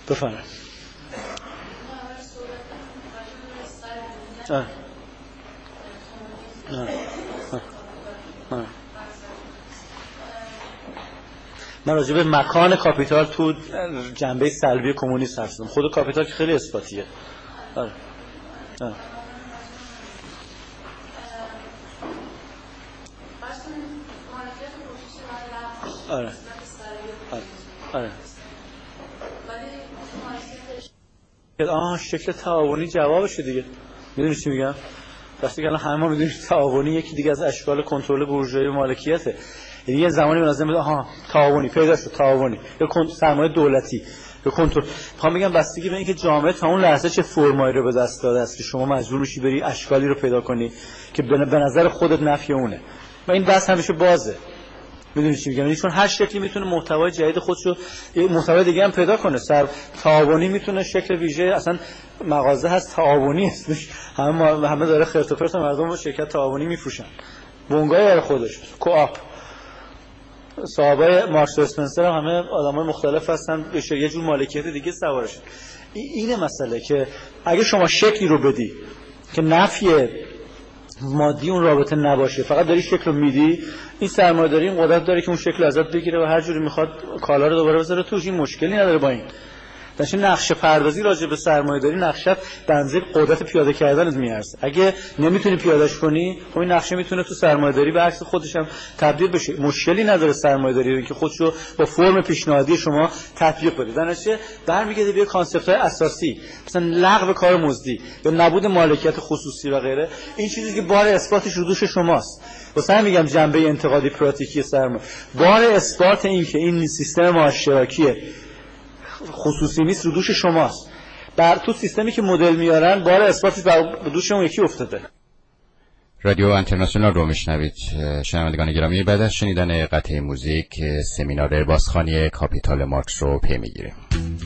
بفرمایید. من راجع به مکان کاپیتال تو جنبه سلبی کمونیسم حرف زدم. خود کاپیتال که خیلی اثباتیه. آره. آره. آره. شکل تعاونی جوابشه دیگه. میدونی چی میگم؟ وقتی که الان همه ما میدونیم تعاونی یکی دیگه از اشکال کنترل بورژوایی و مالکیته. یعنی یه زمانی به نظر میاد تعاونی پیدا شد، تعاونی یا سرمایه دولتی یا کنترل. میخوام بگم بستگی به اینکه جامعه تا اون لحظه چه فرمایی رو به دست داده است که شما مجبور میشی بری اشکالی رو پیدا کنی که به نظر خودت نفی اونه. و این بحث همیشه بازه. میدونی چی میگم؟ یعنی چون هر شکلی میتونه محتوای جدید خودشو یه محتوای دیگه هم پیدا کنه. تعاونی میتونه شکل ویژه، اصلا مغازه هست تعاونی اسمش، همه داره خرت و پرت مردم رو شرکت تعاونی میفروشن. بونگای برای خودش، کوآپ. صاحبای مارکس و اسپنسر هم همه آدمای مختلف هستن، یه جور مالکیت دیگه سوارشن. اینه مسئله که اگه شما شکلی رو بدی که نفی مادی اون رابطه نباشه، فقط داری شکل رو میدی، این سرمایه‌داری این قدرت داره که اون شکل ازت بگیره و هر جوری میخواد کالا رو دوباره بذاره توش. این مشکلی نداره با این. داشتین نقشه پردازی راجع به سرمایه‌داری نقشه‌ت بنظیر قدرت پیاده کردنت میارزه. اگه نمیتونی پیادهش کنی، خب این نقشه میتونه تو سرمایه‌داری به عکس خودش هم تبدیل بشه. مشکلی نداره سرمایه‌داری که خودشو با فرم پیشنهادی شما تطبیق بده. در نتیجه برمیگرده به کانسپت‌های اساسی، مثلا لغو کار مزدی یا نبود مالکیت خصوصی و غیره. این چیزی که بار اثباتش رو دوش شماست. واسه همین میگم جنبه انتقادی پراتیکی سرمایه. بار اثبات این که این سیستم معاشرتیه خصوصی نیست رو دوش شماست. بر تو سیستمی که مدل میارن بار اثباتش بر دوش اون یکی افتاده. رادیو اینترنشنال رو میشنوید شنوندگان گرامی. بعد از شنیدن قطعه موزیک سمینار بازخوانی کاپیتال مارکس رو پی میگیریم.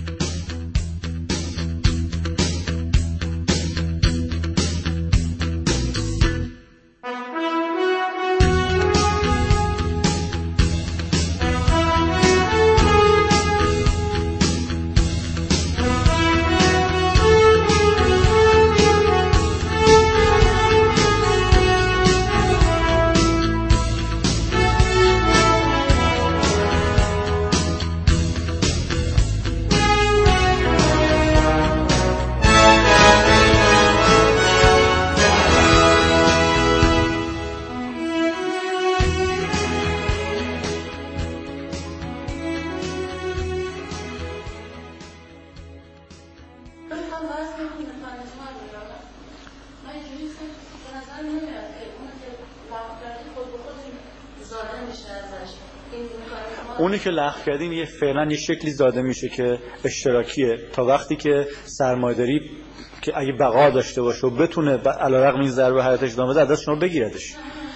اونی که لغو کردیم یه فعلا یه شکلی زاده میشه که اشتراکیه تا وقتی که سرمایه‌داری که اگه بقا داشته باشه و بتونه علیرغم این ضربه حیاتش ادامه بده از شما بگیردش.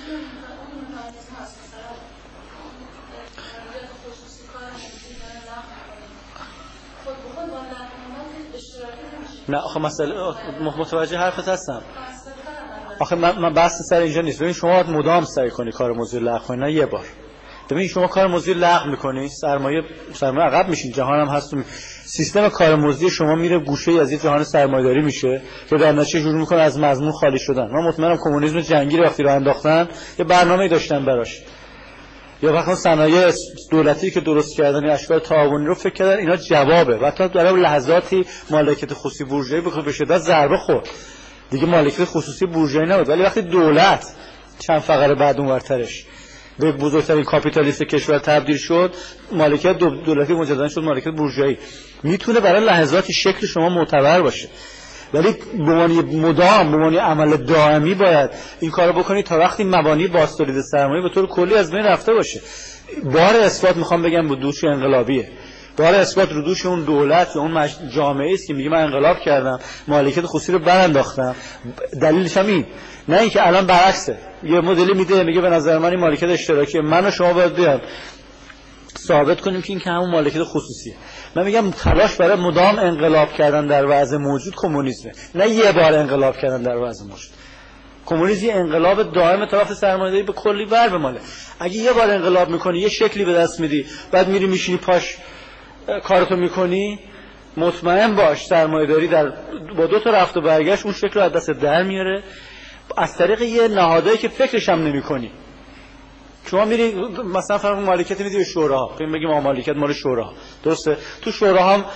نه آخه مسئله متوجه حرفت هستم. آخه من بحث سر اینجا نیست. ببین شما مدام سعی کنی کار موضوع لغو کنی، نه یه بار. ببین شما کار موضوع لغو میکنی، سرمایه عقب میشین، جهان هم هست. سیستم کار موضوع شما میره گوشه از یه جهان سرمایه‌داری میشه که در نتیجه شروع میکنه از مضمون خالی شدن. من مطمئنم کمونیسم جنگی رو وقتی راه انداختن یه برنامه‌ای داشتن براش. یا وقتی صنایع دولتی که درست کردن اشکال تعاونی رو فکر کردن اینا جوابه. و حتی در لحظاتی مالکیت خصوصی بورژوایی به شدت ضربه خورد. دیگه مالکیت خصوصی بورژوایی نبود. ولی وقتی دولت چند فقره بعد اونورترش به بزرگترین کاپیتالیست کشور تبدیل شد، مالکیت دولتی مجددا شد مالکیت بورژوایی. میتونه برای لحظاتی شکل شما معتبر باشه، ولی به معنی مدام، به معنی عمل دائمی باید این کارو بکنید تا وقتی مبانی بازتولید سرمایه به طور کلی از بین رفته باشه. بار اثبات میخوام بگم به دوش انقلابیه. بار اثبات رو دوش اون دولت یا اون جامعه است که میگه من انقلاب کردم، مالکیت خصوصی رو برانداختم. دلیلش هم این، نه اینکه الان برعکسه. یه مدلی میده میگه به نظر من این مالکیت اشتراکیه، من و شما باید بیاد ثابت کنیم که این که همون مالکیت خصوصیه. من میگم تلاش برای مدام انقلاب کردن در وضع موجود کمونیسمه، نه یه بار انقلاب کردن در وضع موجود. کمونیسم یه انقلاب دائم طرف سرمایه‌داری به کلی بر بماله. اگه یه بار انقلاب میکنی، یه شکلی به دست میدی، بعد میری میشینی پاش کارتو میکنی، مطمئن باش سرمایه‌داری با 2 تا رفت و برگشت اون شکل رو از دست در میاره از طریق یه نهادایی که فکرش هم نمی‌کنی. شما میری مثلا فرض مالکیت میدی به شوراها، بگیم مالکیت مال شوراها، درسته؟ تو شوراها هم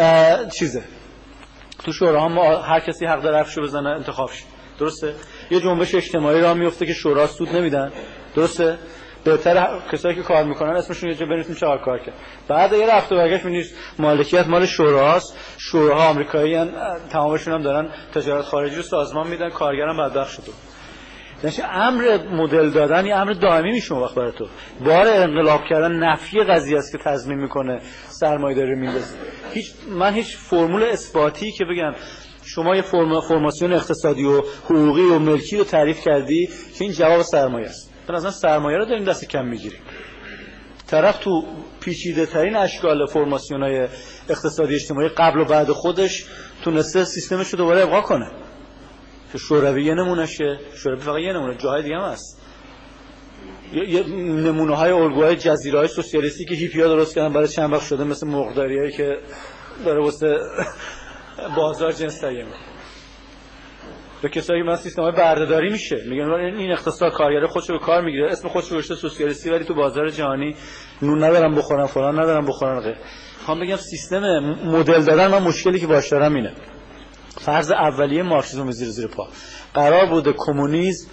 تو شوراها هم هر کسی حق داره حرفشو بزنه انتخاب شه، درسته؟ یه جنبش اجتماعی راه میفته که شورا سود نمیدن، درسته؟ بهتره کسایی که کار میکنن اسمشون یه جا بنویسیم چه کار کرد. بعد یه رفت و برگشت می‌بینید مالکیت مال شوراست، شوراها آمریکاییان، تمامشون هم دارن تجارت خارجی رو سازمان میدن، کارگرم بدبخت شده. یعنی امر مدل دادن یه امر دائمی میشه وقت برای تو. بار انقلاب کردن نفی قضیه است که تضمین میکنه سرمایه‌داری میندازه. من هیچ فرمول اثباتی که بگم شما یه فرماسیون اقتصادی و حقوقی و ملکی رو تعریف کردی که این جواب سرمایه است. به نظر سرمایه رو داریم دست کم میگیریم. طرف تو پیچیده ترین اشکال فرماسیون‌های اقتصادی اجتماعی قبل و بعد خودش تونسته سیستمش رو دوباره ابقا کنه. که شوروی یه نمونهشه، شوروی فقط یه نمونه، جاهای دیگه هم هست. یه نمونه‌های الگوهای جزیره‌های سوسیالیستی که هیپی‌ها درست کردن بعد چند وقت شده مثل مرغداریایی که داره واسه بازار جنس تهیه می‌کنه. به کسایی که من سیستم‌های بردهداری میشه میگن این اقتصاد کارگر خودشو به کار میگیره، اسم خودشو گذاشته سوسیالیستی، ولی تو بازار جهانی نون ندارم بخورن، فلان ندارم بخورن. میخوام بگم سیستم مدل دادن من مشکلی که باهاش دارم اینه. فرض اولیه مارکسیسم زیر پا قرار بوده کمونیسم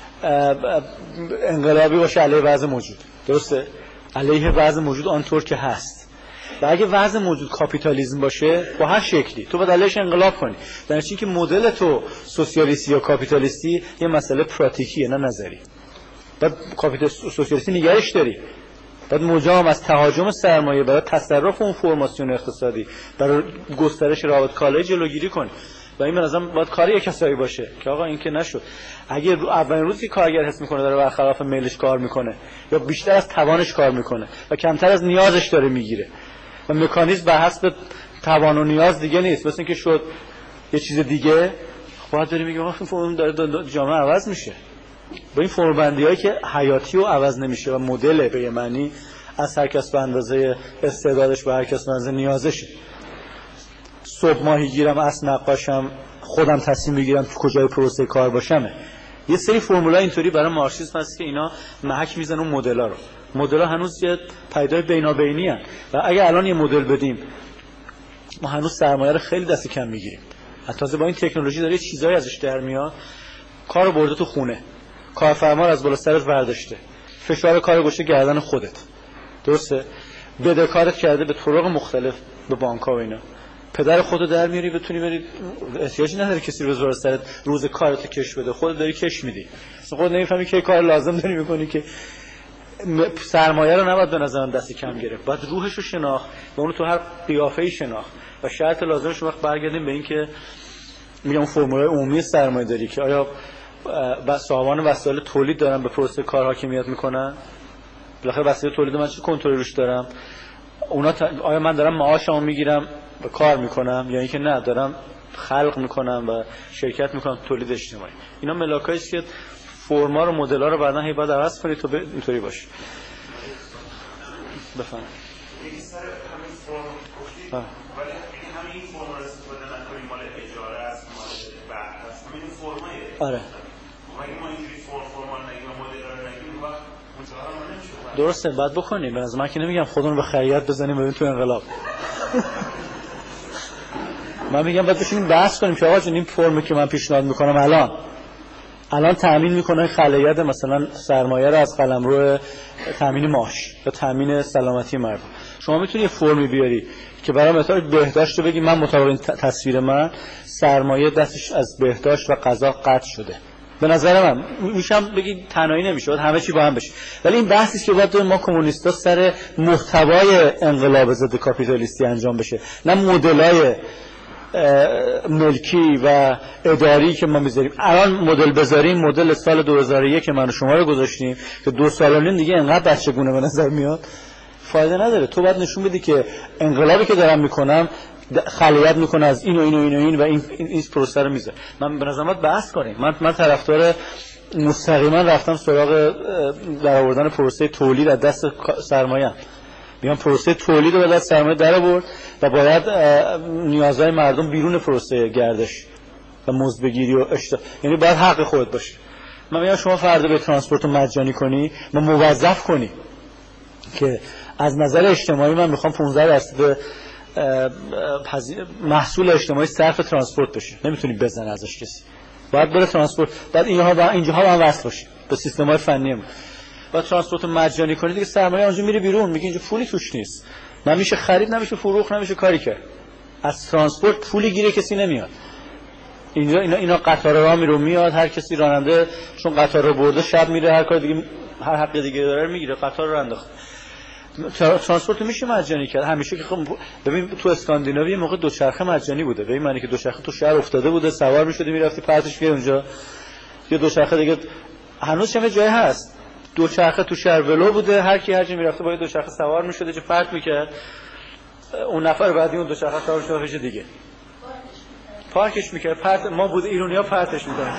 انقلابی باشه علیه وضع موجود، درسته؟ علیه وضع موجود آنطور که هست. و اگه وضع موجود کاپیتالیسم باشه با هر شکلی تو باید علیهش انقلاب کنی. در نتیجه که مدل تو سوسیالیستی یا کاپیتالیستی یه مسئله پراتیکیه نه نظری. بعد سوسیالیستی نگرش داری، بعد مجام از تهاجم سرمایه برای تصرف اون فرماسیون اقتصادی برای گسترش رابط کالای جلوگیری کنی. و این به نظرم باید کاری یک کسایی باشه که آقا این که نشد. اگه اولین روزی کارگر حس میکنه داره برخلاف میلش کار میکنه یا بیشتر از توانش کار میکنه و کمتر از نیازش داره میگیره و مکانیزم بر حسب توان و نیاز دیگه نیست، مثل اینکه شد یه چیز دیگه، باید داری میگه آقا این فرم داره جامعه عوض میشه. با این فرم‌بندی‌هایی که حیاتی و عوض نمیشه و مدل به یه معنی از هر کس به اندازه استعدادش به هر کس به اندازه نیازشه. صبح ماهی گیرم، اصل نقاشم، خودم تصمیم بگیرم تو کجای پروسه کار باشمه. یه سری فرمول‌ها اینطوری برای مارکسیسم هست که اینا محک میزنن اون مدل‌ها رو. مدل‌ها هنوز یه پیدای بینابینی هستن و اگه الان یه مدل بدیم ما هنوز سرمایه رو خیلی دست کم میگیریم. حتی با این تکنولوژی داره چیزایی ازش در میاد، کارو برده تو خونه، کارفرما از بالا سرت برداشته، فشار کار گوشه گردن خودت، درسته؟ بدهکارت کرده به طرق مختلف به بانک‌ها و اینا. پدر خودت در میاری بتونی بری، احتیاجی نداره کسی رو بذاره سرت روز کارت کش بده، خودت داری کش میدی. اصلا خودت نمیفهمی که کار لازم داری میکنی که سرمایه رو نباید به نظرم دست کم گرفت. باید روحش رو شناخت و اون رو تو هر قیافه‌ای شناخت و شرط لازمش وقت برگردیم به این که میگم فرمولای عمومی سرمایه داری که آیا صاحبان وسایل تولید دارن به پروسه کار حاکمیت میکنن؟ بالاخره وسایل تولید من چه کنترلی روش دارم؟ اونا آیا من دارم معاشمو میگیرم و کار میکنم یا اینکه نه دارم خلق میکنم و شرکت میکنم تولید اجتماعی؟ اینا ملاکایی است که فرما رو مدل‌ها رو بعداً باید عوض کنید تا اینطوری باشه. بفهم. یکی سر همین فرم گفتید ولی همین فرم رو استفاده نکنیم مال اجاره است، مال بحث است، همین فرمایه. آره. اگه ما اینجوری فرما نگیم و مدل رو نگیم وقت متوجه ما نمیشه. درسته بعد بکنیم. به نظر من که نمیگم خودمون به خیریت بزنیم بریم تو انقلاب. من میگم باید بشینیم بحث کنیم که آقا جون این فرمی که من پیشنهاد میکنم الان تامین میکنه خلیت مثلا سرمایه رو از قلمرو تامین معاش یا تامین سلامتی مردم. شما میتونی یه فرمی بیاری که برای مثلا بهداشت رو بگی من مطابق این تصویر من سرمایه دستش از بهداشت و غذا قطع شده. به نظر من میشم بگی تنهایی نمیشه، باید همه چی با هم بشه. ولی این بحثی که باید ما کمونیستا سر محتوای انقلاب ضد کاپیتالیستی انجام بشه، نه مدل‌های ملکی و اداری که ما میذاریم. الان مدل بذاریم، مدل سال 2001 که من و شما رو گذاشتیم که 2 سال و نیم دیگه انقدر بچگونه به نظر میاد، فایده نداره. تو باید نشون بدی که انقلابی که دارم میکنم خلیت میکنه از این و این و این و این و این پروسه رو میذاره. من به نظر میاد بحث کنیم. من طرفدار مستقیما رفتم سراغ در آوردن پروسه تولید از دست سرمایه. میگم پروسه تولید رو باید سرمایه در آورد و باید نیازهای مردم بیرون پروسه گردش و مزدبگیری و یعنی باید حق خودت باشه. من میگم شما فردا به ترانسپورت رو مجانی کنی و موظف کنی که از نظر اجتماعی من میخوام 15% محصول اجتماعی صرف ترانسپورت بشه، نمیتونی بزنی ازش کسی. باید بره ترانسپورت، بعد اینجاها هم وصل باشه به سیستم‌های فنی ما. با ترانسپورت مجانی کنید دیگه سرمایه اونجا میره بیرون، میگه اینجا پولی توش نیست، نمیشه خرید، نمیشه فروخت، نمیشه کاری کرد. از ترانسپورت پولی گیره کسی نمیاد. اینجا اینا قطار راه میره میاد، هر کسی راننده چون قطار رو برده شب میره هر کار دیگه، هر حق دیگه داره میگیره، قطار رو انداخت. ترانسپورت میشه مجانی کرد همیشه که خب ببین تو اسکاندیناوی موقع دوچرخه مجانی بوده. ببین معنی که دوچرخه تو شهر افتاده بوده، سوار میشدی میرفتی پرتش میاد اونجا. یه دوچرخه دیگه هنوز چه جایی هست، دوچرخه تو شهر ولو بوده، هر کی هر جا میرفته با دوچرخه سوار میشده چه پرت میکرد، اون نفر بعدی اون دوچرخه سوار شده بشه دیگه پارکش میکرد. پرت ما بود ایرانی‌ها پرتش می‌کردن.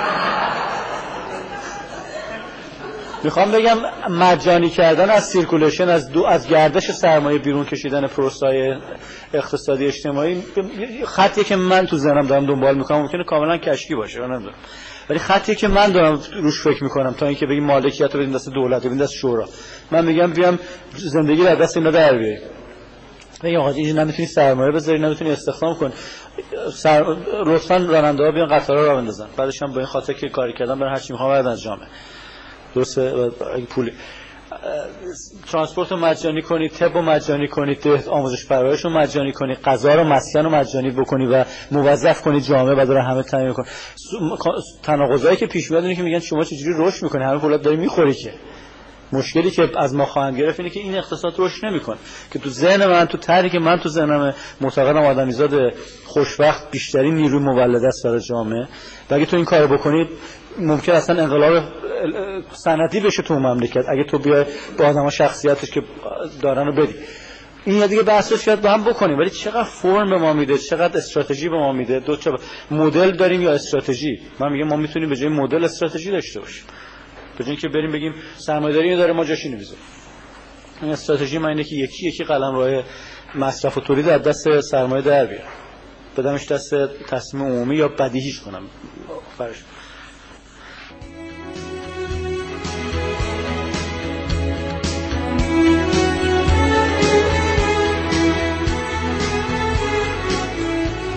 میخوام بگم مجانی کردن از سیرکولیشن، از گردش سرمایه بیرون کشیدن پروسه‌های اقتصادی اجتماعی خطی که من تو ذهنم دارم دنبال میکنم، ممکنه کاملا کشکی باشه من نمیدونم، ولی خطی که من دارم روش فکر میکنم تا اینکه بگیم مالکیت رو بدیم دست دولت، بدیم دست شورا. من میگم بیام زندگی رو دست اینا در بیاریم. بگم آقا اینجا نمیتونی سرمایه بذاری، نمیتونی استخدام کنی، لطفاً راننده‌ها بیان قطارها را بندازن، بعدش هم با این خاطر که کاری کردن برای هر چی میخوام بعد از جامعه درسته پول ترانسپورت رو مجانی کنی، طب رو مجانی کنی، آموزش پرورش رو مجانی کنی، غذا رو مسکن رو مجانی بکنی و موظف کنی جامعه و داره همه تامین کنه. تناقضایی که پیش میاد اینه که میگن شما چجوری رشد میکنی، همه پولات داری میخوری. که مشکلی که از ما خواهند گرفت اینه که این اقتصاد رشد نمیکنه. که تو ذهن من، تو طرحی که من تو ذهنم معتقدم آدمیزاد خوشبخت بیشترین نیروی مولد است برای جامعه و اگه تو این کارو بکنید ممکن اصلا انقلاب صنعتی بشه تو مملکت اگه تو بیای با آدم‌ها شخصیتش که دارن رو بدی. این یا دیگه بحثش کرد با هم بکنیم، ولی چقدر فرم به ما میده، چقدر استراتژی به ما میده. دو تا مدل داریم یا استراتژی. من میگم ما میتونیم به جای مدل استراتژی داشته باشیم، به جای اینکه بریم بگیم سرمایه‌داری داره ما جاشو نمیذاریم. این استراتژی ما اینه که یکی قلمرو مصرف و تولید از دست سرمایه در بیارم، بدمش دست تصمیم عمومی یا بدیهیش کنم فرش.